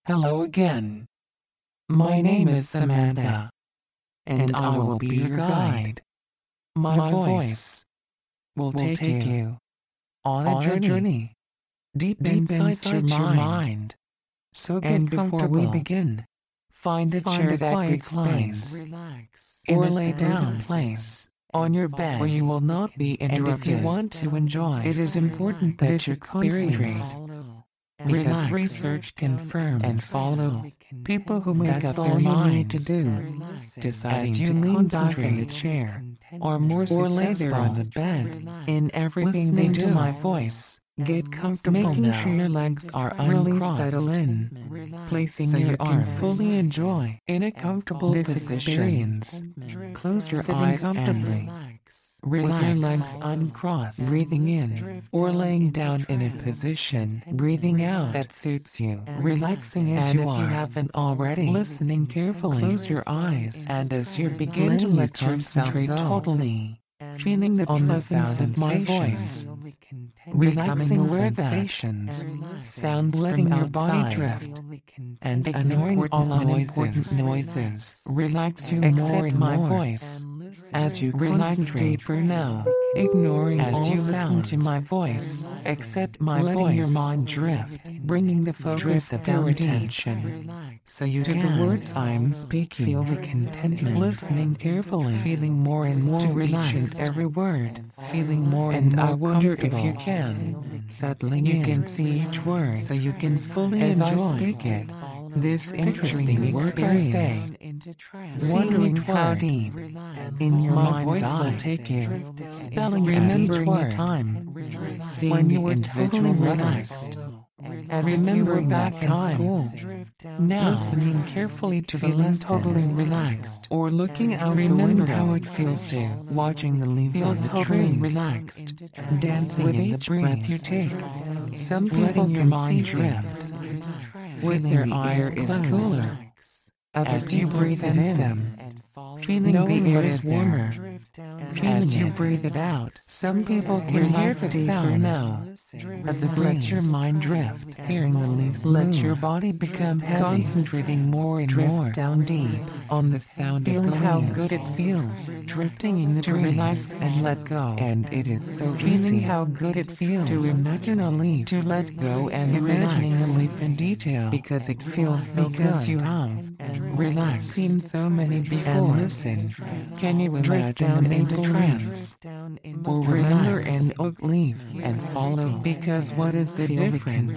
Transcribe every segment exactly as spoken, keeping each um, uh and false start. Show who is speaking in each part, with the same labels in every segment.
Speaker 1: Hello again. My name is Samantha, and I will be your guide. My voice will take you on a journey deep inside your mind. So get comfortable. Before we begin, find a chair that reclines, or lay down place on your bed where you will not be interrupted. And if you want to enjoy, it is important that you concentrate. Because relax. Research confirms and follow people who make up their mind to do, deciding to lean back in the chair, or more or lay there on the bed. In everything they do, my voice, get comfortable making now. Sure your legs are uncrossed, settle in, placing so your arms fully enjoy in a comfortable this position. Experience. Close your Sitting eyes comfortably. And relax. With your legs uncrossed, breathing in, or laying down in a position, breathing out that suits you, relaxing as and you if are. You haven't already, listening carefully, close your eyes, and as you begin to let yourself go, totally, feeling the pleasance of my voice, relaxing aware sensations, sounds letting your body drift, and ignoring all unimportant noises, relax you more and my voice. As you relax deeper now, ignoring as all you listen to my voice, accept my letting voice, your mind drift, bringing the focus of your attention, so you to can. The words I'm speaking, feel the contentment, listening carefully, feeling more and more to relax every word, feeling more and, and more I wonder if you can, settling you in. Can see each word, so you can fully as enjoy I speak it. This interesting experience, wondering how deep in your mind's eye will take you, spelling remembering a time, when you were totally relaxed, and remembering back in school, now listening carefully to feeling totally relaxed, or looking out the window how it feels to watching the leaves on the trees, relaxed, dancing with each breath you take. Some people your mind drift. With their air is cooler, as you breathe in them, feeling the air is warmer, as you breathe it out. Some people can hear the sound now of the breath. Let your mind drift, hearing the leaves. Let your body become heavy, concentrating more and more down deep on the sound of the leaves. How good it feels, drifting in the to relax and let go. And it is so feeling how good it feels to imagine a leaf, to let go and imagining a leaf in detail, because it feels so because good. You have relaxed, seen so many before. And listen, can you drift down into trance, or remember an oak leaf and follow? Because what is the difference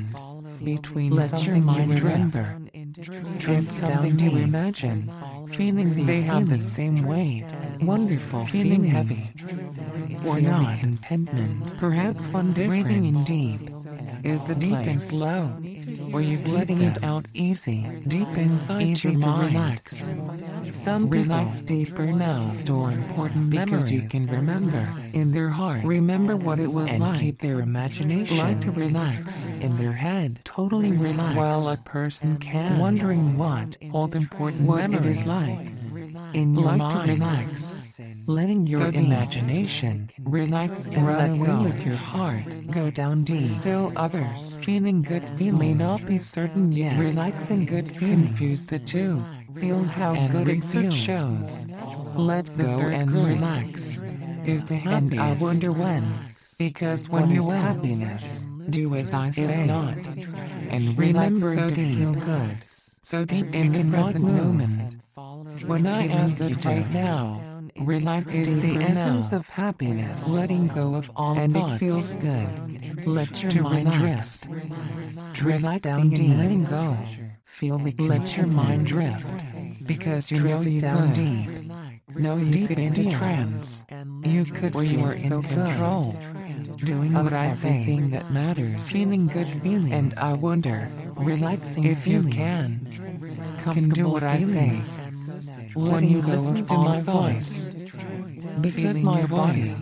Speaker 1: between let your mind remember, drift down to imagine, feeling they have the same weight, wonderful, feeling heavy, or not contentment. Perhaps one difference breathing in deep is the deep and slow, or you letting it out easy, deep inside easy your mind. Relax. Some relax deeper now, store important because you can remember in their heart, remember what it was and like, keep their imagination like to relax in their head, totally relax, while a person can wondering what all important what it is like in your like mind. To relax. Letting your so imagination relax and let go with your heart. Go down deep. Still others feeling good feeling may not be certain yet. Relaxing good feeling. Confuse the two. Feel how and good it feels. Shows. Let go and relax. Is the happy. And I wonder when. Because when you happiness, do as I say not. And remember so to feel good. So deep in the present moment. When I ask you right now. Relax is the essence now. Of happiness, letting go of all and thoughts. It feels good. Let your mind drift. Drift down deep, letting go. Feel the let your mind drift, because you know you down deep. Know you deep into trance. You could where you are in control, doing what I think that matters, feeling good feeling. And I wonder, relaxing if you can, can do what I think. When you listen to my voice, because my body,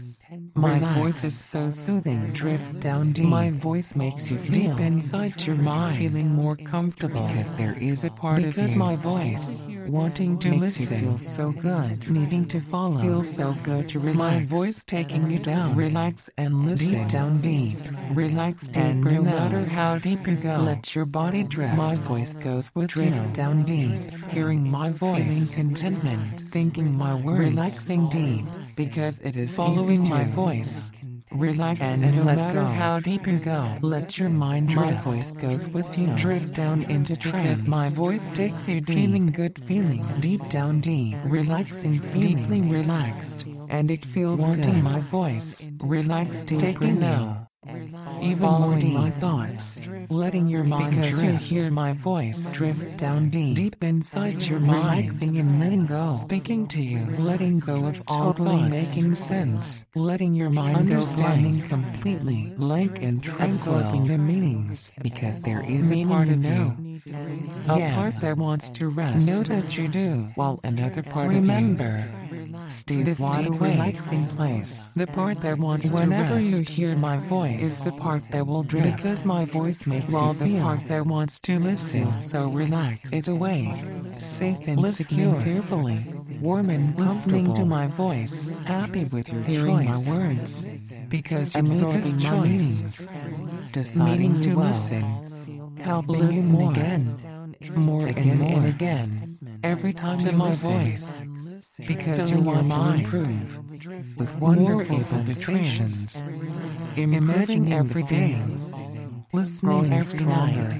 Speaker 1: my voice is so soothing, drifts down deep. My voice makes you feel deep inside your mind, feeling more comfortable. Because there is a part of you, because my voice Wanting to listen feels so good. Needing to follow feels so good to relax. My voice taking you down. Relax and listen. Deep down deep. Relax deeper. And no matter how deep you go, let your body drift. My voice goes with drift you. Down deep. Hearing my voice. Feeling contentment. Thinking my words. Relaxing deep. Because it is following my voice. Relax and no let matter go. How deep you go, let your mind drift. My voice goes with you. Drift down into trance. My voice takes you deep. Feeling good feeling. Deep down deep. Relaxing feeling. Deeply relaxed. And it feels Wanting good. My voice. Relax deeply. Taking now. Even following my thoughts. Letting your mind because drift. You hear my voice. Drift down deep. Deep inside your mind. Relaxing and letting go. Speaking to you. Letting go of all totally thoughts. Making sense. Letting your mind understanding go blank. Completely blank and tranquil. Absorbing the meanings. Because there is a part of you. A yes. part that wants to rest. Know that you do. While another part remember. Of you. Stay this deep relaxing place. The part that wants Whenever to rest. You hear my voice is the part that will drift. Because my voice makes While you feel. The part that wants to listen. So relax. It's awake. Safe and listening secure. Carefully. Warm and listening to my voice. Happy with your hearing choice. My words. Because you made this choice. Deciding to well. Listen. Helping listen more. Again. More again and more. And again. Every time to my listen. Voice. Because you want to improve with wonderful invitations. Imagine every day, listening every stronger,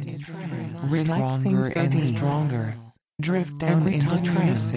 Speaker 1: relaxing and stronger. Drift down into trance,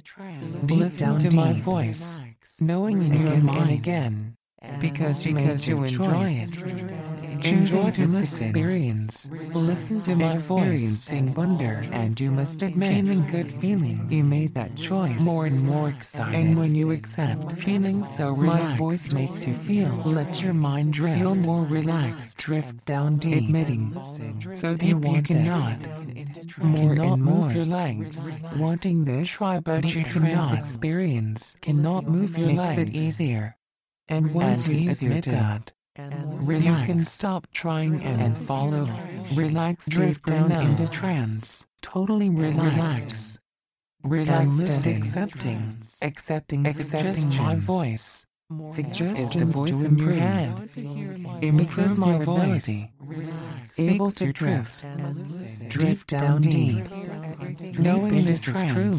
Speaker 1: deep down to my voice, knowing in your mind again, because because you enjoy it. Enjoy to listen. Experience. Listen to my voice and wonder, and you must admit, feeling good feeling. You made that choice. More and more excited. And when you accept, feeling so relaxed, my voice makes you feel. Let your mind drift. Feel more relaxed. Drift down deep. Admitting, so deep you, you cannot. More cannot and more. Move your legs. Wanting this, try, but you cannot. Experience. Cannot move your legs. Makes it easier. And once and you admit that. Relax. You can stop trying and, and follow. Relax, drift down now. Into trance. Totally relax. Relax and accepting. Accepting, accepting my voice. Suggestions the voice to in your head. Improve my voice. Able to drift. Drift down deep. Knowing this is true.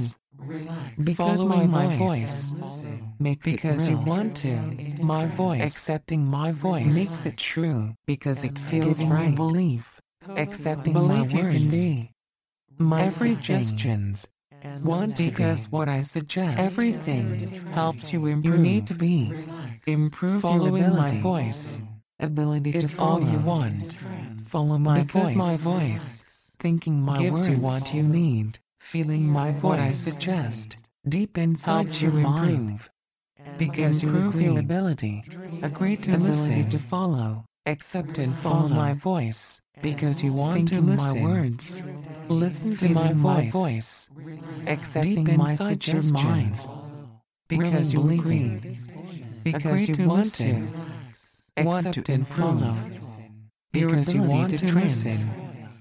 Speaker 1: Because my, my voice. Makes because you want to. My voice. Accepting my voice makes it true because it feels right. Belief. Accepting belief my words. You can be. My every suggestions. Want because what I suggest. Everything helps you improve. You need to be. Improve following my voice. Ability to follow. All you want. Follow my because voice. My voice. Thinking my gives words. You what you need. Feeling my voice. What I suggest. Deep inside helps you improve. Because you improve your ability, agree to listen, to follow, accept and follow my voice. Because you want to listen, my words, listen to my voice, accepting my suggestions. Because you agree, because you want to, accept and follow. Because you want to listen,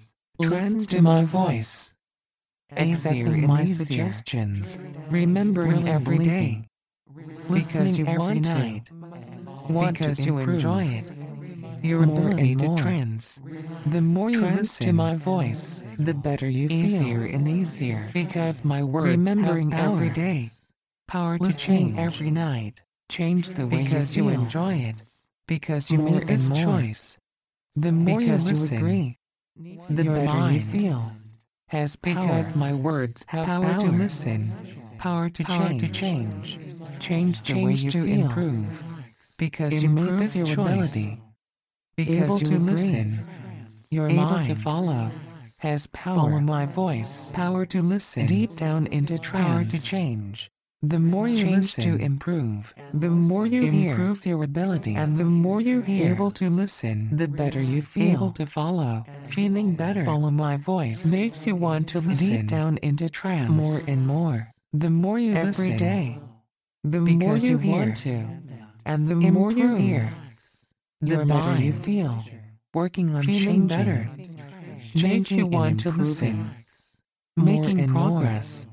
Speaker 1: listen to my voice, accepting my suggestions, remembering every day. Because you want to, want because you enjoy it, your ability to trance. The more you listen to my voice, the better you feel. Easier and easier. Because my words remembering every day, power to change every night. Change the way because you enjoy it. Because you made this choice. The more you agree, the better you feel. Has because my words have power to listen. Power to power change. To change. Change the change way you to feel. Improve. Because improve you made this your choice. Ability. Because able you to agree. Listen. Your able mind to follow. Has power. Follow my voice. Power to listen. Deep down into trance. Power to change. The more you change listen to improve, the more you improve hear. Your ability. And the more you hear. Able to listen, the better you feel. Able to follow. Feeling better. Follow my voice. Makes you want to listen. Deep down into trance. More and more. The more you every listen, day, the because more you, you want to, and the improve. More you hear, the better mind. You feel. Working on feeling changing, better, makes you want to listen, making progress,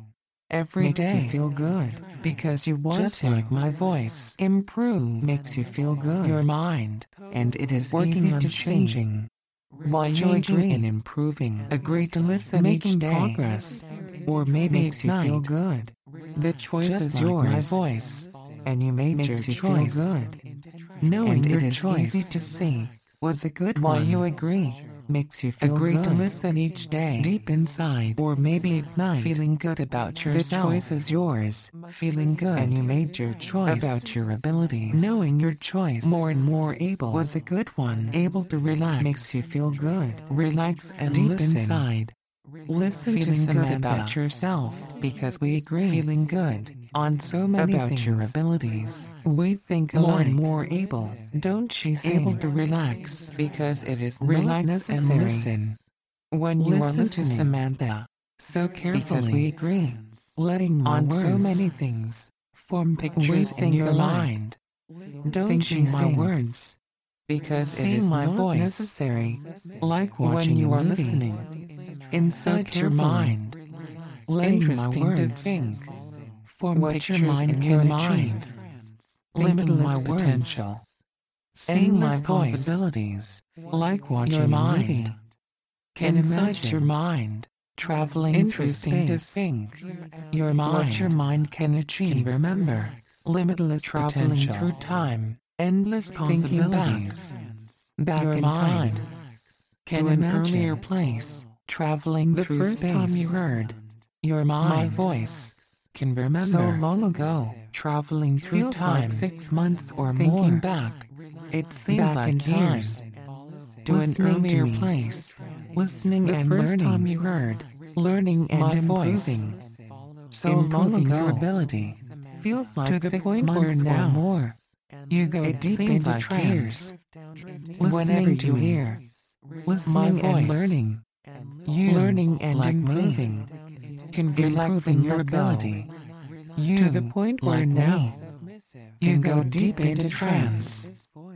Speaker 1: every
Speaker 2: makes
Speaker 1: day.
Speaker 2: you feel good because you want
Speaker 1: Just
Speaker 2: to.
Speaker 1: like my voice.
Speaker 2: Improve makes you feel good.
Speaker 1: Your mind,
Speaker 2: and it is
Speaker 1: working
Speaker 2: easy
Speaker 1: on
Speaker 2: to
Speaker 1: changing,
Speaker 2: while you
Speaker 1: changing
Speaker 2: agree
Speaker 1: and improving,
Speaker 2: agree to listen
Speaker 1: making
Speaker 2: each day,
Speaker 1: progress,
Speaker 2: or maybe makes you feel
Speaker 1: ignite.
Speaker 2: good. The choice
Speaker 1: Just
Speaker 2: is
Speaker 1: like
Speaker 2: yours,
Speaker 1: my voice,
Speaker 2: and you made
Speaker 1: makes
Speaker 2: your
Speaker 1: you
Speaker 2: choice.
Speaker 1: feel
Speaker 2: good.
Speaker 1: knowing
Speaker 2: And
Speaker 1: your
Speaker 2: it is
Speaker 1: choice
Speaker 2: easy to see
Speaker 1: was a good
Speaker 2: why
Speaker 1: one.
Speaker 2: you agree makes you feel
Speaker 1: Agree
Speaker 2: good.
Speaker 1: to listen each day,
Speaker 2: deep inside,
Speaker 1: or maybe at night,
Speaker 2: feeling good about yourself.
Speaker 1: the choice is yours,
Speaker 2: feeling good,
Speaker 1: and you made your choice
Speaker 2: about your abilities.
Speaker 1: knowing your choice
Speaker 2: more and more able
Speaker 1: was a good one.
Speaker 2: able to relax makes you feel good.
Speaker 1: Relax and
Speaker 2: Deep
Speaker 1: listen.
Speaker 2: inside,
Speaker 1: Listen
Speaker 2: feeling
Speaker 1: to
Speaker 2: good
Speaker 1: Samantha,
Speaker 2: about yourself
Speaker 1: because we agree
Speaker 2: feeling good
Speaker 1: on so many
Speaker 2: about
Speaker 1: things.
Speaker 2: your abilities.
Speaker 1: We think
Speaker 2: More
Speaker 1: alike.
Speaker 2: and more able,
Speaker 1: Don't you think?
Speaker 2: able to relax
Speaker 1: because it is
Speaker 2: relax
Speaker 1: not
Speaker 2: and
Speaker 1: necessary.
Speaker 2: listen
Speaker 1: When you are
Speaker 2: Listen to
Speaker 1: listening
Speaker 2: Samantha
Speaker 1: so carefully,
Speaker 2: because we agree
Speaker 1: letting my
Speaker 2: on
Speaker 1: words
Speaker 2: so many things.
Speaker 1: form
Speaker 2: We
Speaker 1: pictures in
Speaker 2: think
Speaker 1: your
Speaker 2: alike.
Speaker 1: mind. Don't
Speaker 2: Thinking
Speaker 1: you
Speaker 2: my
Speaker 1: think?
Speaker 2: words
Speaker 1: Because it
Speaker 2: seeing
Speaker 1: is
Speaker 2: my
Speaker 1: not
Speaker 2: voice
Speaker 1: necessary.
Speaker 2: like
Speaker 1: When
Speaker 2: watching
Speaker 1: you
Speaker 2: a
Speaker 1: are
Speaker 2: movie.
Speaker 1: listening
Speaker 2: So
Speaker 1: inside your
Speaker 2: carefully,
Speaker 1: mind, letting my
Speaker 2: interesting to
Speaker 1: words
Speaker 2: think
Speaker 1: form
Speaker 2: what
Speaker 1: pictures
Speaker 2: your mind
Speaker 1: in
Speaker 2: can
Speaker 1: your
Speaker 2: achieve.
Speaker 1: mind.
Speaker 2: Limitless
Speaker 1: Thinking my words,
Speaker 2: potential, seeing
Speaker 1: endless
Speaker 2: my
Speaker 1: voice,
Speaker 2: possibilities, like watching
Speaker 1: your
Speaker 2: a
Speaker 1: mind,
Speaker 2: movie. Can
Speaker 1: inside
Speaker 2: imagine
Speaker 1: your mind,
Speaker 2: traveling
Speaker 1: interesting
Speaker 2: through
Speaker 1: to
Speaker 2: space.
Speaker 1: think. Your
Speaker 2: What your
Speaker 1: mind
Speaker 2: mind can achieve.
Speaker 1: can remember,
Speaker 2: Limitless
Speaker 1: traveling
Speaker 2: potential,
Speaker 1: through time, endless
Speaker 2: thinking back,
Speaker 1: possibilities.
Speaker 2: back
Speaker 1: Your
Speaker 2: in
Speaker 1: mind
Speaker 2: time, can
Speaker 1: to
Speaker 2: an
Speaker 1: imagine
Speaker 2: earlier place, traveling
Speaker 1: the
Speaker 2: through
Speaker 1: first
Speaker 2: space.
Speaker 1: time you heard
Speaker 2: Your
Speaker 1: my
Speaker 2: mind
Speaker 1: voice
Speaker 2: can remember
Speaker 1: so long ago,
Speaker 2: traveling through
Speaker 1: feels
Speaker 2: time,
Speaker 1: like six months or
Speaker 2: thinking
Speaker 1: more.
Speaker 2: back,
Speaker 1: It seems
Speaker 2: back
Speaker 1: like
Speaker 2: in time,
Speaker 1: years.
Speaker 2: to an
Speaker 1: Listening to
Speaker 2: earlier
Speaker 1: me,
Speaker 2: place, listening
Speaker 1: the
Speaker 2: and
Speaker 1: first
Speaker 2: learning,
Speaker 1: time you heard
Speaker 2: learning and
Speaker 1: my voice
Speaker 2: improving,
Speaker 1: so long
Speaker 2: improving your
Speaker 1: ago,
Speaker 2: ability,
Speaker 1: feels like
Speaker 2: to the
Speaker 1: six
Speaker 2: point
Speaker 1: months
Speaker 2: where
Speaker 1: or
Speaker 2: now
Speaker 1: more.
Speaker 2: you go
Speaker 1: It
Speaker 2: deep
Speaker 1: seems
Speaker 2: into
Speaker 1: like
Speaker 2: trance.
Speaker 1: Whenever
Speaker 2: Listening to
Speaker 1: you
Speaker 2: me,
Speaker 1: hear
Speaker 2: listening
Speaker 1: my
Speaker 2: and
Speaker 1: voice,
Speaker 2: learning,
Speaker 1: you,
Speaker 2: learning and
Speaker 1: like
Speaker 2: improving,
Speaker 1: me,
Speaker 2: can
Speaker 1: relax
Speaker 2: improving
Speaker 1: and
Speaker 2: your
Speaker 1: let go.
Speaker 2: ability.
Speaker 1: You,
Speaker 2: To the point where
Speaker 1: like
Speaker 2: now
Speaker 1: me,
Speaker 2: you
Speaker 1: can
Speaker 2: go deep into trance.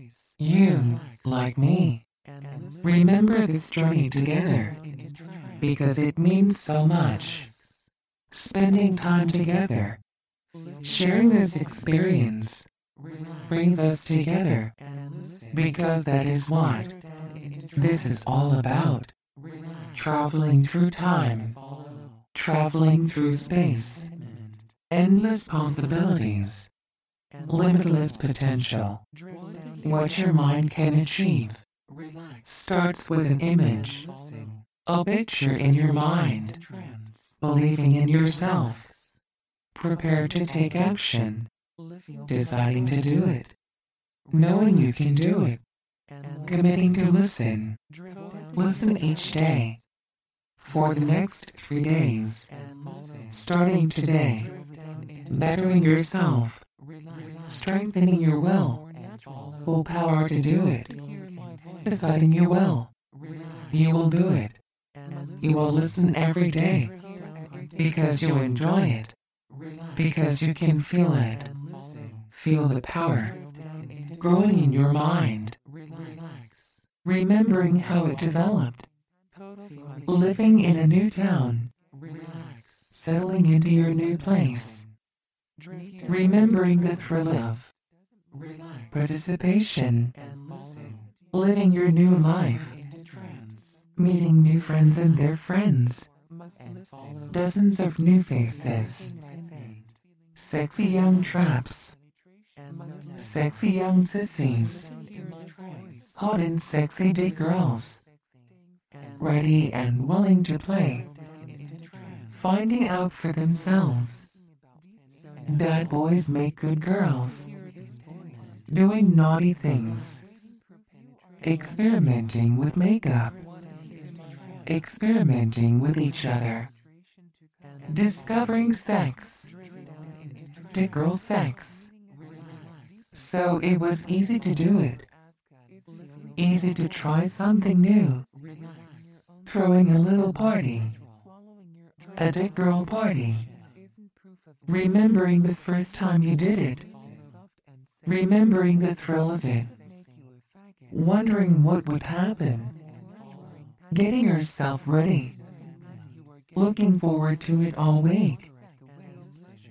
Speaker 1: You, like me, remember this journey together because it means so much. Spending time together, sharing this experience, brings us together because that is what this is all about. Traveling through time, traveling through space, endless possibilities, limitless potential. What your mind can achieve starts with an image, a picture in your mind, believing in yourself, prepared to take action, deciding to do it, knowing you can do it, committing to listen. Listen each day for the next three days, starting today, bettering yourself, strengthening your will, full power to do it, deciding you will. You will do it. You will listen every day because you enjoy it, because you can feel it. Feel the power growing in your mind, remembering how it developed, living in a new town, settling into your new place, remembering the thrill of participation, living your new life, meeting new friends and their friends, dozens of new faces, sexy young traps, sexy young sissies, hot and sexy day girls, ready and willing to play, finding out for themselves. Bad boys make good girls, doing naughty things, experimenting with makeup, experimenting with each other, discovering sex, to girl sex. So it was easy to do it, easy to try something new, throwing a little party, a dick girl party, remembering the first time you did it, remembering the thrill of it, wondering what would happen, getting yourself ready, looking forward to it all week,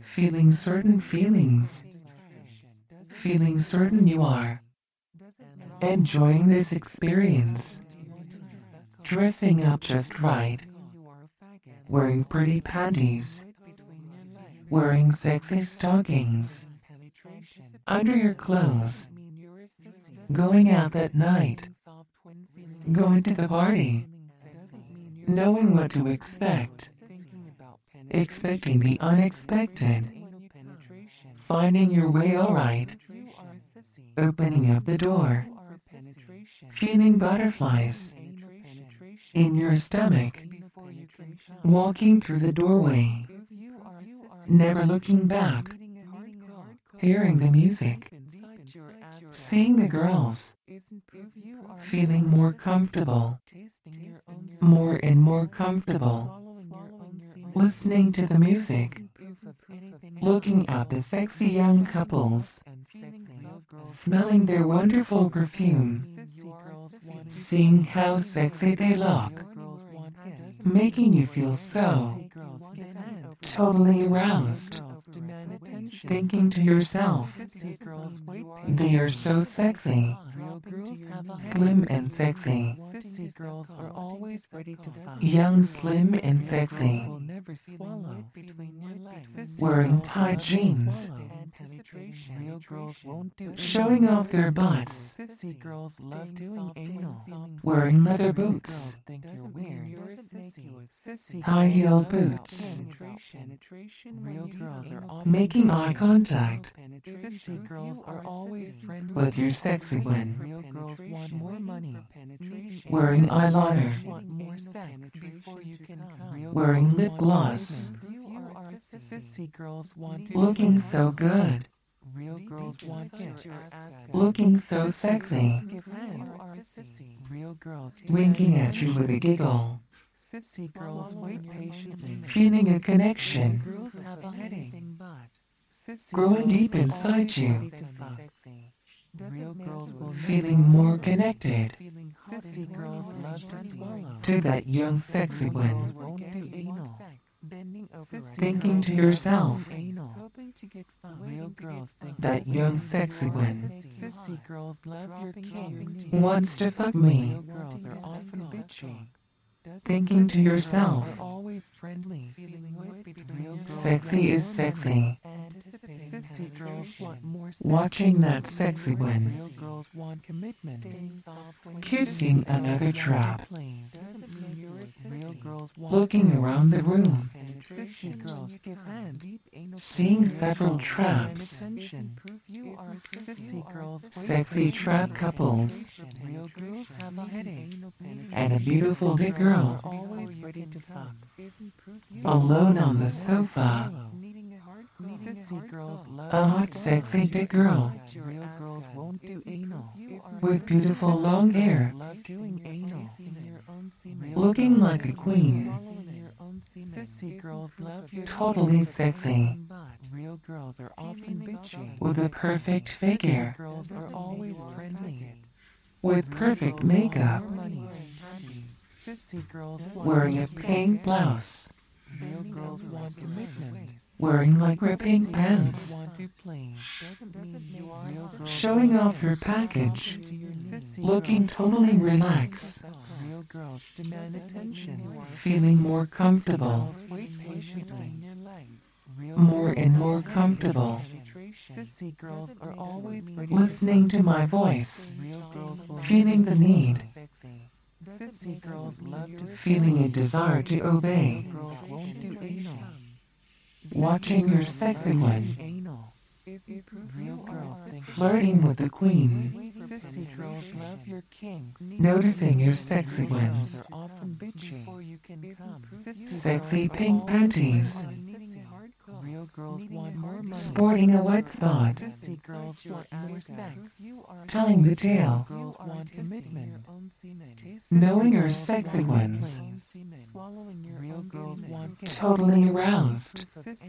Speaker 1: feeling certain feelings, feeling certain you are enjoying this experience, dressing up just right, wearing pretty panties, wearing sexy stockings under your clothes, going out that night, going to the party, knowing what to expect, expecting the unexpected, finding your way alright, opening up the door, feeling butterflies in your stomach, walking through the doorway, never looking back, hearing the music, seeing the girls, feeling more comfortable, more and more comfortable, listening to the music, looking at the sexy young couples, smelling their wonderful perfume, seeing how sexy they look, making you feel so totally aroused, thinking to yourself, they are so sexy, slim and sexy, young, slim and sexy, wearing tight jeans, showing off their butts, wearing leather boots, high-heeled boots, making eye contact with your sexy one, wearing eyeliner, wearing lip gloss, looking so good, looking so sexy, winking at you with a giggle, feeling a connection growing deep inside you, feeling more connected to that young sexy one, thinking to yourself, that young sexy one wants to fuck me, thinking to yourself, sexy is sexy, watching that sexy one kissing another trap, looking around the room, seeing several traps, sexy trap couples, and a beautiful dick girl alone on the sofa, a hot sexy dick girl with beautiful long hair, looking like a queen, totally sexy, with a perfect figure, with perfect makeup, wearing a pink blouse, wearing lycra pink pants, showing off her package, looking totally relaxed, feeling more comfortable, more and more comfortable, listening to my voice, feeling the need, feeling a desire to obey, watching your sexy one, flirting with the queen, noticing your sexy one, sexy pink panties, sporting a white spot, telling the tale, knowing your sexy ones, totally aroused,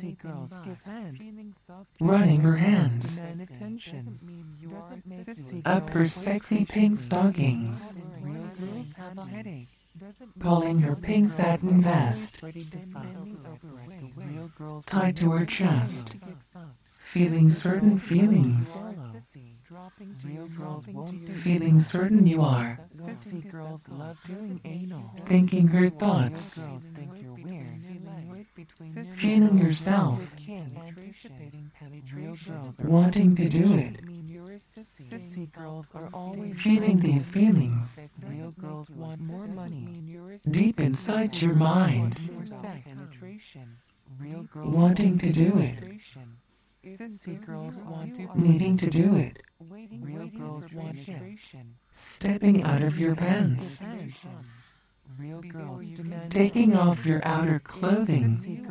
Speaker 1: running her hands up her sexy pink stockings, pulling her pink satin vest tied to her chest, feeling certain feelings, feeling certain you are, thinking her thoughts, feeling yourself, wanting to do it, feeling these feelings deep inside your mind, wanting to do it, needing to do it, stepping out of your pants, taking off your outer clothing,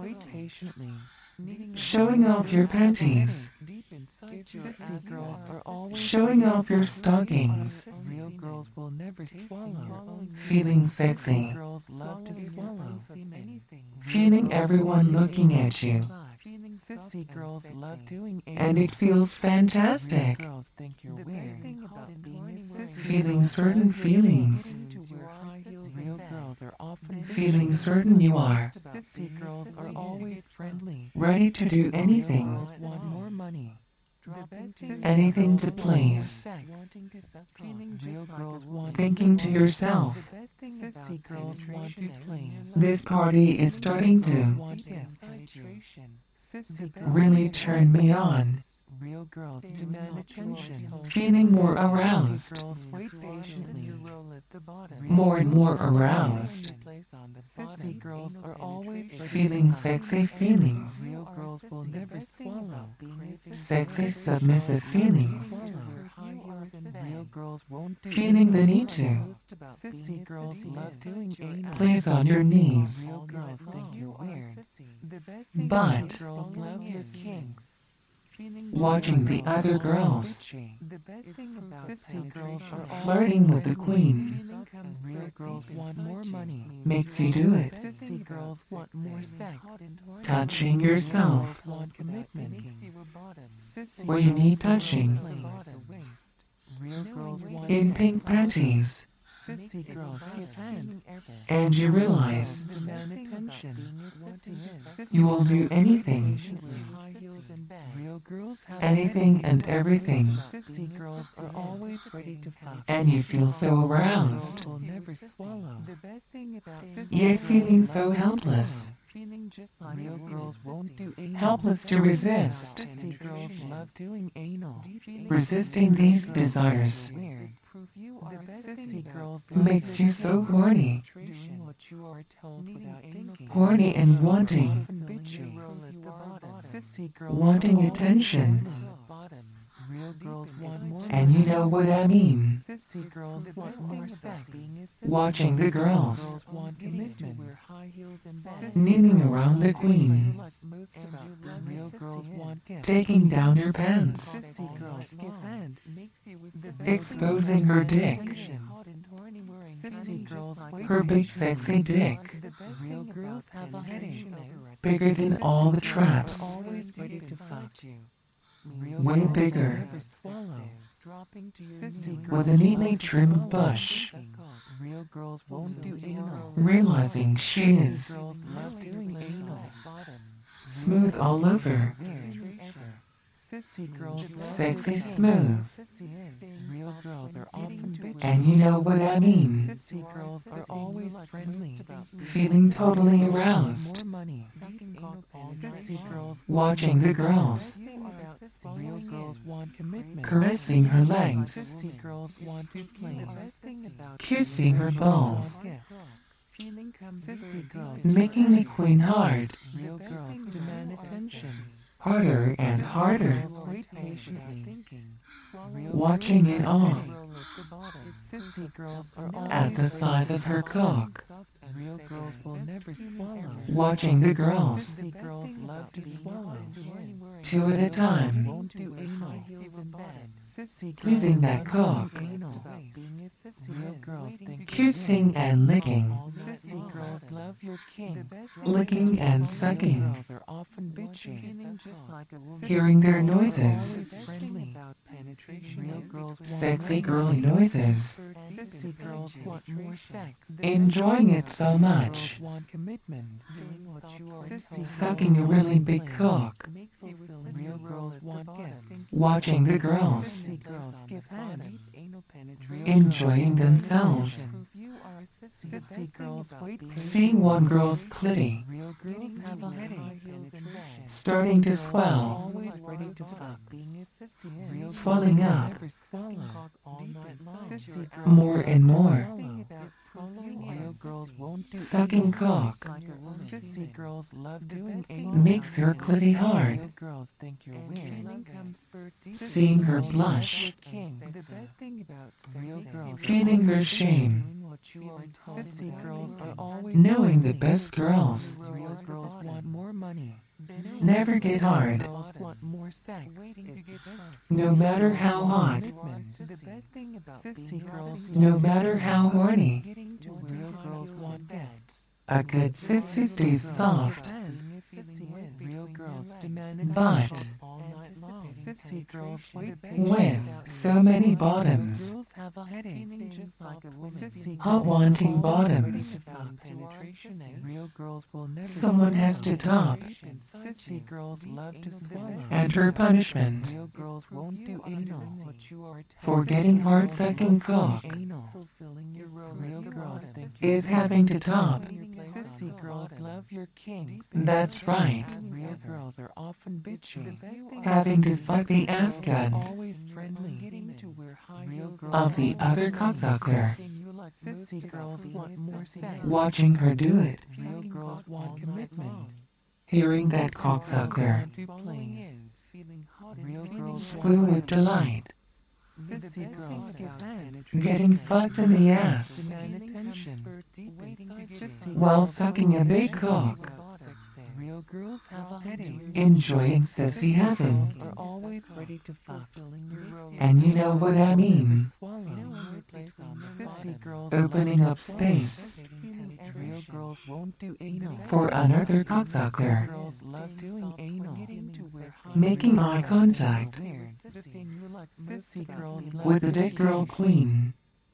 Speaker 1: showing off your panties, showing off your stockings, feeling sexy, feeling everyone looking at you, and it feels fantastic, feeling certain feelings, feeling certain you are ready to do anything, anything to please, thinking to yourself, this party is starting to really turn me on, feeling more aroused, more and more aroused, feeling sexy feelings, sexy submissive feelings, feeling the need to place on your knees, but watching the other girls flirting with the queen makes you do it, touching yourself where you need touching, in pink panties, and you realize you will do anything, anything and everything, and you feel so aroused, yet feeling so helpless, helpless to resist, resisting these desires makes you so horny, horny and wanting, wanting attention, and you know what I mean, watching the girls kneeling around the queen, taking down her pants, exposing her dick, her big sexy dick, bigger than all the traps, way bigger, with a neatly trimmed bush, realizing she is smooth all over, sexy smooth, and you know what I mean, feeling totally aroused, watching the girls caressing her legs, kissing her balls, making the queen hard, harder and harder, watching in awe at the size of her cock, watching the girls two at a time pleasing that cock, kissing and licking, licking and sucking, hearing their noises, sexy girly noises, enjoying it so much, sucking a really big cock, watching the girls, enjoying themselves, seeing one girl's clitty starting to swell, swelling up more and more, sucking cock makes her clitty hard, seeing her blush, feeling her shame, knowing the best girls never get hard, no matter how hot, no matter how horny. A good sissy stays soft, but with so many bottoms, hot wanting bottoms, someone has to top, and her punishment for getting hard sucking cock is having to top. That's right. Having to fuck the ass cut of the other cocksucker. Watching her do it. Hearing that cocksucker squeal with delight. Getting fucked in the ass while sucking a big cock. Enjoying sissy heaven. And you know what I mean. Opening up space for another cocksucker. Making eye contact with the dick girl queen.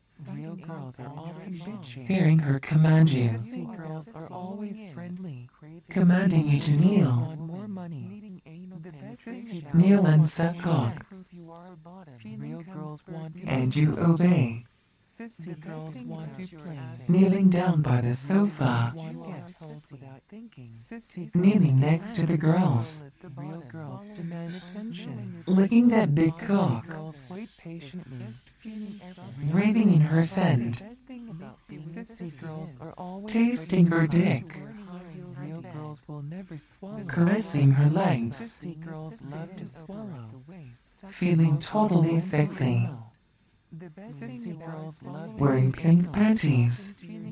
Speaker 1: Hearing her command you. Commanding you to kneel. Kneel and suck cock. And you obey. Kneeling down by the sofa. Kneeling next to the girls. Licking that big cock. Breathing in her scent. Tasting her dick. Caressing her legs. Feeling totally sexy. Wearing pink panties.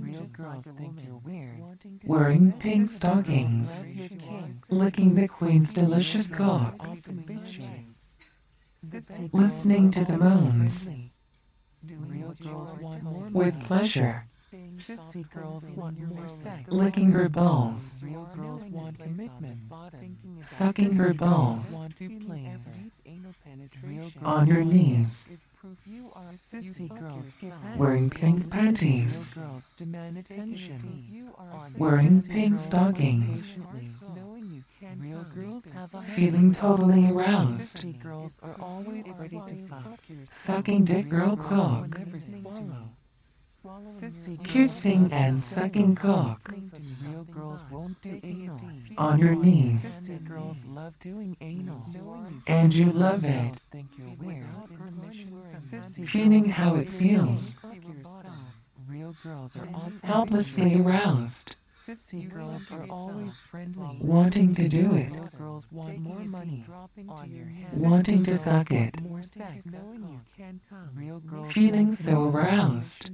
Speaker 1: Wearing pink stockings. Licking the queen's delicious cock. Listening to the moans. With pleasure. Licking her balls. Sucking her balls. On your knees. Wearing pink panties. Wearing pink stockings. Feeling totally aroused. Sucking dick girl cock. Kissing and sucking cock. On your knees. And you love it. Feeling how it feels. Helplessly aroused. Wanting to do it. Wanting to suck it. Feeling so aroused.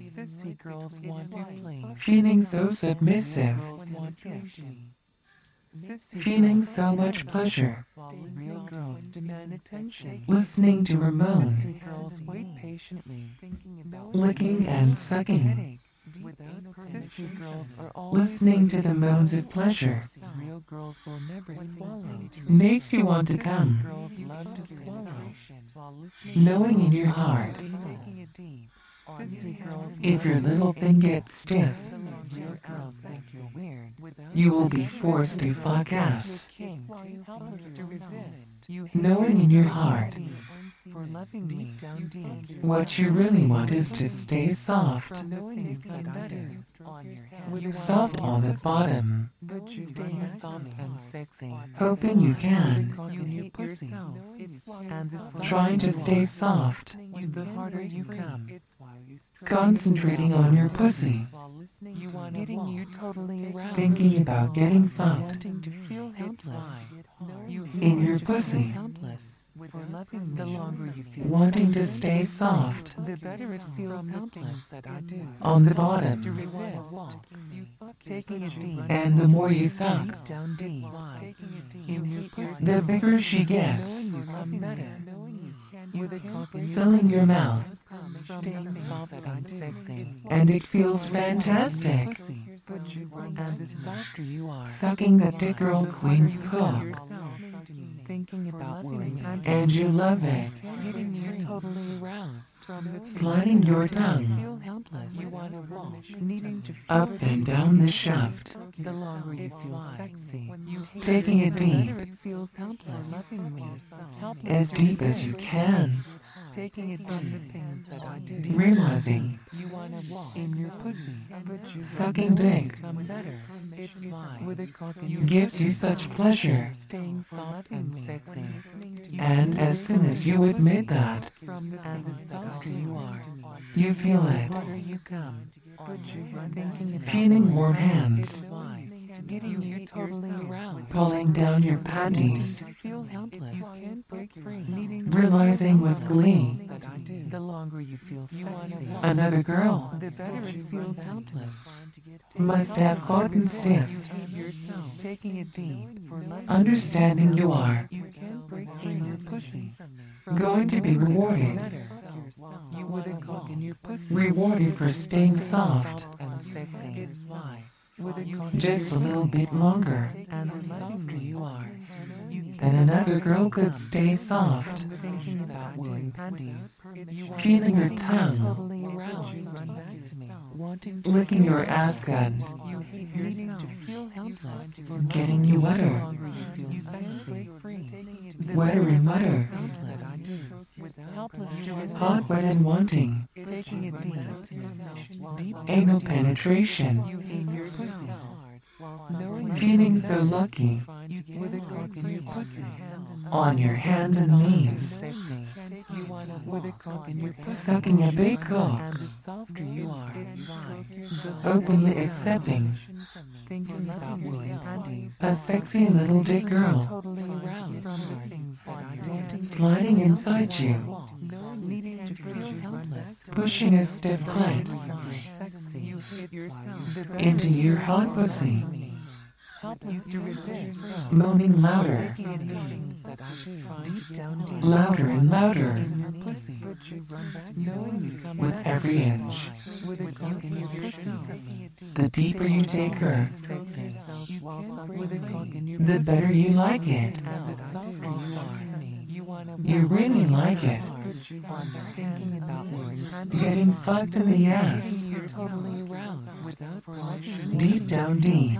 Speaker 1: Feeling so submissive. feeling so much pleasure.
Speaker 2: Real girls demand attention.
Speaker 1: Listening to her moan,
Speaker 2: Girls wait patiently,
Speaker 1: licking and sucking.
Speaker 2: without sissy girls are all
Speaker 1: Listening to the moans of pleasure
Speaker 2: real girls will never swallow.
Speaker 1: makes you want to come,
Speaker 2: Girls love to swallow while listening.
Speaker 1: knowing in your heart,
Speaker 2: Taking a deep. Sissy girls
Speaker 1: if your little thing gets stiff,
Speaker 2: real girls think you're weird.
Speaker 1: you will be forced to fuck ass,
Speaker 2: King helpless to resist. You
Speaker 1: knowing in your heart
Speaker 2: for loving deep down deep.
Speaker 1: what you really want is to stay soft,
Speaker 2: Knowing you feel better on your head. With a
Speaker 1: soft on the bottom,
Speaker 2: but you staying soft and sexy.
Speaker 1: hoping you can,
Speaker 2: You hate pussy. And this
Speaker 1: trying to stay soft,
Speaker 2: the harder you come.
Speaker 1: concentrating on your pussy,
Speaker 2: You want getting you totally aroused.
Speaker 1: thinking about getting fucked
Speaker 2: Wanting to feel helpless. You
Speaker 1: in your
Speaker 2: feel
Speaker 1: pussy,
Speaker 2: helpless. For loving the longer you feel
Speaker 1: wanting to stay soft
Speaker 2: the better it feels helpless that I do.
Speaker 1: on the
Speaker 2: To
Speaker 1: bottom,
Speaker 2: resist. Taking it deep.
Speaker 1: and the more you suck,
Speaker 2: Deep down deep. In your pussy.
Speaker 1: the bigger she gets,
Speaker 2: Knowing you come better. With a cock in your
Speaker 1: filling your mouth,
Speaker 2: staying soft and sexy.
Speaker 1: and it feels fantastic,
Speaker 2: Pussy. But you and the softer you are.
Speaker 1: sucking the dick girl queen's cock,
Speaker 2: Thinking about willing and
Speaker 1: and you love it,
Speaker 2: getting you totally aroused. From the
Speaker 1: sliding your
Speaker 2: feel
Speaker 1: tongue
Speaker 2: helpless. You want to wash, needing to feel
Speaker 1: up and down the shaft,
Speaker 2: the longer you feel sexy. You
Speaker 1: taking it
Speaker 2: the
Speaker 1: deep,
Speaker 2: better it feels helpless. Loving me, helpless
Speaker 1: as deep as you can,
Speaker 2: taking it from the things that I do.
Speaker 1: realizing,
Speaker 2: You want to walk in your pussy, but you
Speaker 1: sucking dick
Speaker 2: come better. It's fine. With a cock in your
Speaker 1: gives you such pleasure,
Speaker 2: staying soft and sexy.
Speaker 1: and as soon as you admit that,
Speaker 2: From the and the softer you are,
Speaker 1: you feel
Speaker 2: the
Speaker 1: it,
Speaker 2: harder you come. But you run thinking about
Speaker 1: feeling warm hands,
Speaker 2: why. Getting you totally aroused.
Speaker 1: pulling down your panties,
Speaker 2: You feel helpless. You can't break free. Needing
Speaker 1: realizing with glee,
Speaker 2: that I do. The longer you feel sexy,
Speaker 1: another girl
Speaker 2: the better it feels helpless.
Speaker 1: must have gotten stiff,
Speaker 2: You hate yourself. Taking it deep for life.
Speaker 1: understanding you are
Speaker 2: You can't break free your pussy.
Speaker 1: going to be rewarded,
Speaker 2: Better. You with a cock in your pussy.
Speaker 1: rewarded for staying soft
Speaker 2: And sexy. Why? With a cock
Speaker 1: just a little bit longer
Speaker 2: and the softer you are. You
Speaker 1: than another girl could stay soft,
Speaker 2: thinking about wearing panties. You want
Speaker 1: feeling her
Speaker 2: to be
Speaker 1: tongue,
Speaker 2: totally aroused. Run back to me. Wanting to
Speaker 1: licking your ass gun,
Speaker 2: you hate yourself. To feel helpless. For
Speaker 1: getting you
Speaker 2: the
Speaker 1: wetter,
Speaker 2: longer you feel sexy. Free. The
Speaker 1: wetter and wetter,
Speaker 2: helpless I do. Helpless to resist.
Speaker 1: hot, wet, and wanting,
Speaker 2: Taking it deep. Deep
Speaker 1: anal
Speaker 2: down.
Speaker 1: penetration,
Speaker 2: You hate your pussy. Knowing
Speaker 1: feeling so lucky,
Speaker 2: you with a cock in your pussy.
Speaker 1: on your hands and knees,
Speaker 2: Sexy. You want to with a cock in your pussy.
Speaker 1: sucking a big cock,
Speaker 2: And the softer you are, the
Speaker 1: openly accepting,
Speaker 2: thinking about wearing panties.
Speaker 1: a sexy little dick girl,
Speaker 2: Totally aroused from the things that I don't
Speaker 1: sliding inside you,
Speaker 2: needing to feel helpless.
Speaker 1: pushing a stiff clit
Speaker 2: Sexy. You hit yourself.
Speaker 1: into your hot pussy,
Speaker 2: Helpless to resist.
Speaker 1: moaning louder,
Speaker 2: Taking it deep. That I do. Deep down deep.
Speaker 1: louder and louder,
Speaker 2: In your pussy. Knowing you come
Speaker 1: with
Speaker 2: back.
Speaker 1: every inch.
Speaker 2: With a cock in your pussy.
Speaker 1: The deeper you take her,
Speaker 2: Sexy. You can't with a cock in your
Speaker 1: the
Speaker 2: pussy.
Speaker 1: better you like it.
Speaker 2: And the softer you are. You want to
Speaker 1: You really like it.
Speaker 2: thinking about wearing panties.
Speaker 1: Getting fucked in the ass,
Speaker 2: You're totally aroused without promotion.
Speaker 1: deep down deep,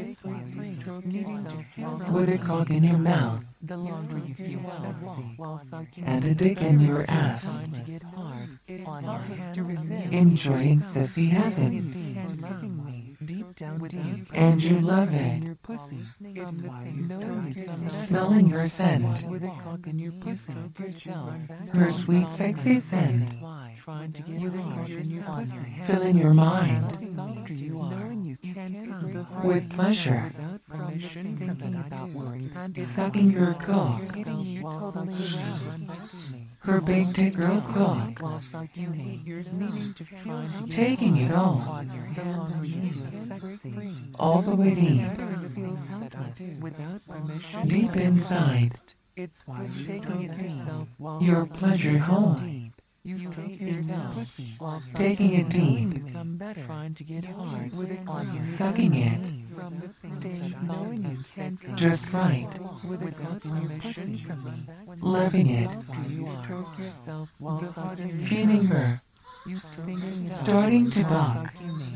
Speaker 2: Needing to feel
Speaker 1: with a cock in your mouth,
Speaker 2: the longer you feel sexy while fucking
Speaker 1: and a dick in your ass,
Speaker 2: trying to get hard on your hand to resist.
Speaker 1: enjoying sissy heaven,
Speaker 2: And loving me deep down deep.
Speaker 1: and you love
Speaker 2: In
Speaker 1: it,
Speaker 2: your pussy from the things that I do.
Speaker 1: smelling her scent,
Speaker 2: With a cock in your pussy yourself.
Speaker 1: her sweet sexy scent,
Speaker 2: Trying to get hard in your pussy.
Speaker 1: filling your mind
Speaker 2: Softer you are. Knowing you can't come
Speaker 1: with pleasure,
Speaker 2: without permission, thinking about wearing panties.
Speaker 1: sucking her cock,
Speaker 2: Getting you totally aroused.
Speaker 1: her big dick girl cock,
Speaker 2: While you hate yours, needing to feel
Speaker 1: taking it all,
Speaker 2: on your hands and knees, sexy.
Speaker 1: all the way deep,
Speaker 2: Better it feels helpless. without permission.
Speaker 1: Deep inside,
Speaker 2: It's why you stroke yourself while
Speaker 1: your pleasure home,
Speaker 2: you stroke yourself while
Speaker 1: taking it deep,
Speaker 2: become better, trying to get hard with it on your
Speaker 1: sucking it,
Speaker 2: from the things knowing you can't
Speaker 1: just right,
Speaker 2: without permission from me.
Speaker 1: loving it,
Speaker 2: You stroke yourself while fucking
Speaker 1: feeling her,
Speaker 2: you stroke
Speaker 1: starting to buck,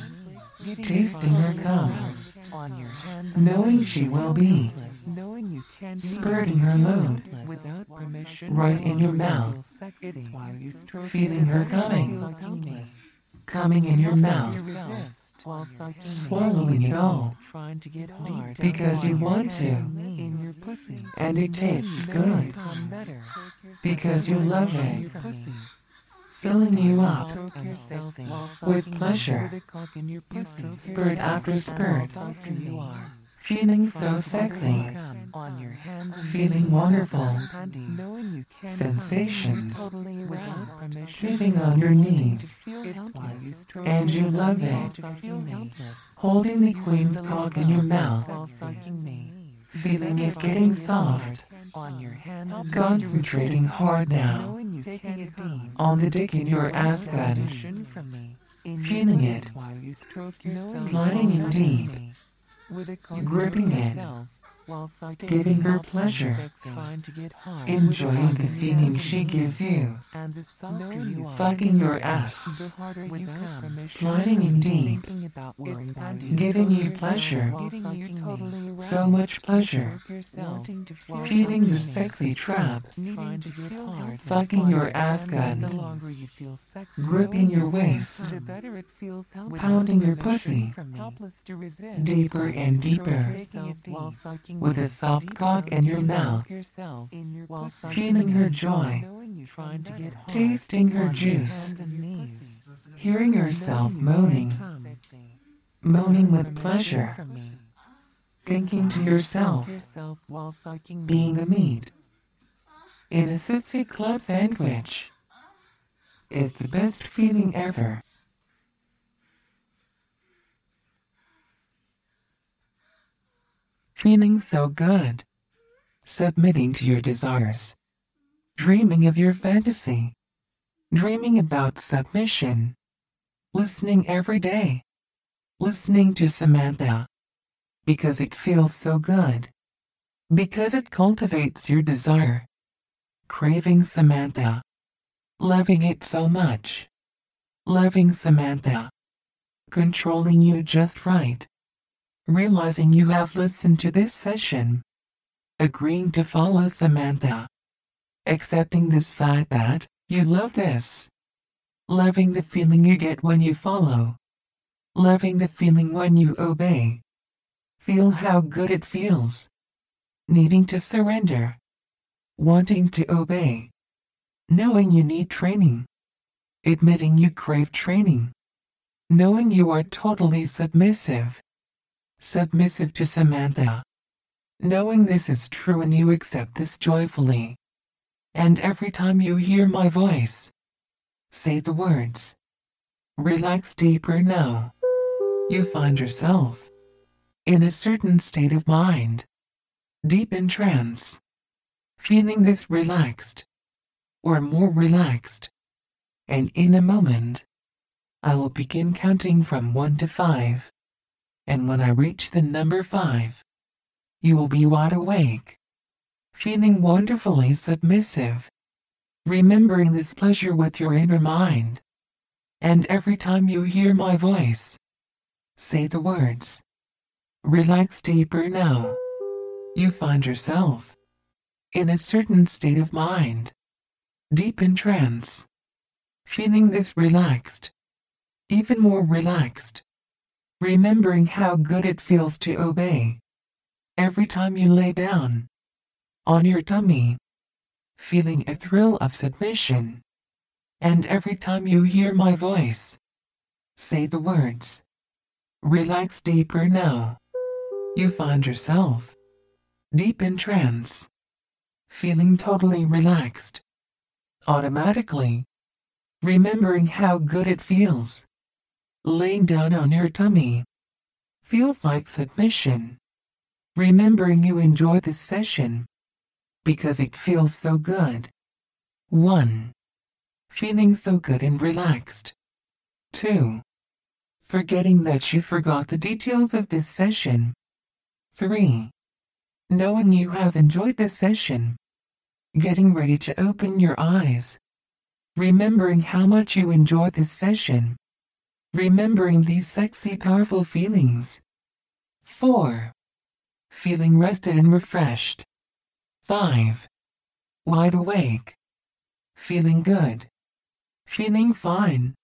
Speaker 1: tasting her come,
Speaker 2: on your hand,
Speaker 1: knowing she will be,
Speaker 2: knowing you can't
Speaker 1: spurting her load,
Speaker 2: without permission
Speaker 1: right in your mouth,
Speaker 2: it's why you stroke
Speaker 1: feeling her coming, coming in your mouth,
Speaker 2: while fucking
Speaker 1: swallowing it all,
Speaker 2: trying to get hard
Speaker 1: because you want to,
Speaker 2: in your pussy,
Speaker 1: and it tastes good,
Speaker 2: become better
Speaker 1: because you love it,
Speaker 2: your pussy.
Speaker 1: filling you up
Speaker 2: Stroke yourself while
Speaker 1: with
Speaker 2: fucking
Speaker 1: pleasure,
Speaker 2: with a cock in your pussy.
Speaker 1: spurt after spurt,
Speaker 2: Fucking you are.
Speaker 1: feeling so sexy,
Speaker 2: Come on your hands and
Speaker 1: feeling wonderful,
Speaker 2: knowing you can
Speaker 1: sensations,
Speaker 2: totally without permission.
Speaker 1: sitting on your knees,
Speaker 2: It's why you stroke
Speaker 1: and you love
Speaker 2: yourself
Speaker 1: it,
Speaker 2: to feel helpless.
Speaker 1: holding the queen's cock in your mouth,
Speaker 2: While fucking me.
Speaker 1: feeling it getting soft,
Speaker 2: On your hands and
Speaker 1: concentrating hard now,
Speaker 2: knowing you taking it deep.
Speaker 1: on the dick in your ass gun,
Speaker 2: Permission from me. In your
Speaker 1: feeling
Speaker 2: pussy
Speaker 1: it,
Speaker 2: while you stroke yourself
Speaker 1: sliding in
Speaker 2: while
Speaker 1: deep,
Speaker 2: fucking me. With a
Speaker 1: gripping it,
Speaker 2: yourself while fucking
Speaker 1: giving her
Speaker 2: yourself
Speaker 1: pleasure,
Speaker 2: sexy. Trying to get hard.
Speaker 1: enjoying the
Speaker 2: With
Speaker 1: feeling
Speaker 2: fucking
Speaker 1: she
Speaker 2: you.
Speaker 1: gives you,
Speaker 2: And the softer you are,
Speaker 1: fucking your ass,
Speaker 2: the harder you
Speaker 1: without
Speaker 2: come.
Speaker 1: permission, sliding in deep,
Speaker 2: Thinking about worrying about
Speaker 1: It's giving you pleasure,
Speaker 2: giving you totally aroused.
Speaker 1: so much pleasure,
Speaker 2: Yourself, wanting to feel
Speaker 1: feeling the
Speaker 2: fucking me.
Speaker 1: sexy trap,
Speaker 2: Trying to feel hard,
Speaker 1: fucking your ass
Speaker 2: and
Speaker 1: gun,
Speaker 2: the longer you feel sexy,
Speaker 1: gripping your waist,
Speaker 2: the better it feels. Helpless
Speaker 1: pounding your
Speaker 2: permission
Speaker 1: pussy,
Speaker 2: from me. Helpless to resist.
Speaker 1: deeper and deeper,
Speaker 2: Taking it deep, while fucking
Speaker 1: with a soft cock in your mouth,
Speaker 2: yourself in your while
Speaker 1: feeling her joy,
Speaker 2: trying to get hard,
Speaker 1: tasting her
Speaker 2: on your
Speaker 1: juice,
Speaker 2: hands and knees.
Speaker 1: hearing yourself moaning, moaning with pleasure, thinking to yourself,
Speaker 2: yourself while fucking
Speaker 1: being the meat in a Tootsie Club sandwich is the best feeling ever. Feeling so good, submitting to your desires, dreaming of your fantasy, dreaming about submission, listening every day, listening to Samantha, because it feels so good, because it cultivates your desire, craving Samantha, loving it so much, loving Samantha, controlling you just right, realizing you have listened to this session, agreeing to follow Samantha, accepting this fact that you love this, loving the feeling you get when you follow, loving the feeling when you obey, feel how good it feels, needing to surrender, wanting to obey, knowing you need training, admitting you crave training, knowing you are totally submissive, submissive to Samantha, knowing this is true and you accept this joyfully. And every time you hear my voice, say the words, relax deeper now. You find yourself in a certain state of mind, deep in trance, feeling this relaxed, or more relaxed. And in a moment, I will begin counting from one to five. And when I reach the number five, you will be wide awake, feeling wonderfully submissive, remembering this pleasure with your inner mind. And every time you hear my voice, say the words, relax deeper now. You find yourself in a certain state of mind, deep in trance, feeling this relaxed, even more relaxed, remembering how good it feels to obey. Every time you lay down on your tummy, feeling a thrill of submission. And every time you hear my voice, say the words, relax deeper now. You find yourself deep in trance, feeling totally relaxed, automatically, remembering how good it feels. Laying down on your tummy feels like submission. remembering you enjoyed this session because it feels so good. one. Feeling so good and relaxed. two. Forgetting that you forgot the details of this session. three. Knowing you have enjoyed this session. Getting ready to open your eyes. Remembering how much you enjoyed this session. Remembering these sexy, powerful feelings. four. Feeling rested and refreshed. five. Wide awake. Feeling good. Feeling fine.